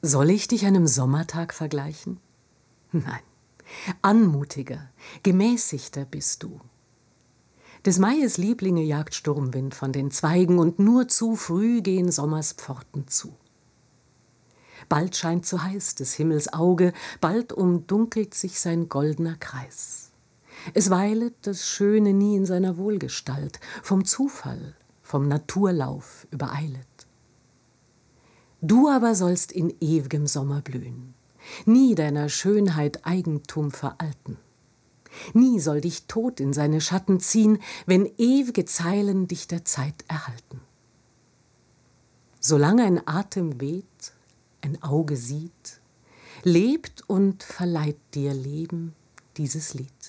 Soll ich dich einem Sommertag vergleichen? Nein, anmutiger, gemäßigter bist du. Des Maies Lieblinge jagt Sturmwind von den Zweigen, und nur zu früh gehen Sommers Pforten zu. Bald scheint zu heiß des Himmels Auge, bald umdunkelt sich sein goldener Kreis. Es weilet das Schöne nie in seiner Wohlgestalt, vom Zufall, vom Naturlauf übereilet. Du aber sollst in ew'gem Sommer blühen, nie deiner Schönheit Eigentum veralten. Nie soll dich Tod in seine Schatten ziehen, wenn ew'ge Zeilen dich der Zeit erhalten. Solange ein Atem weht, ein Auge sieht, lebt und verleiht dir Leben dieses Lied.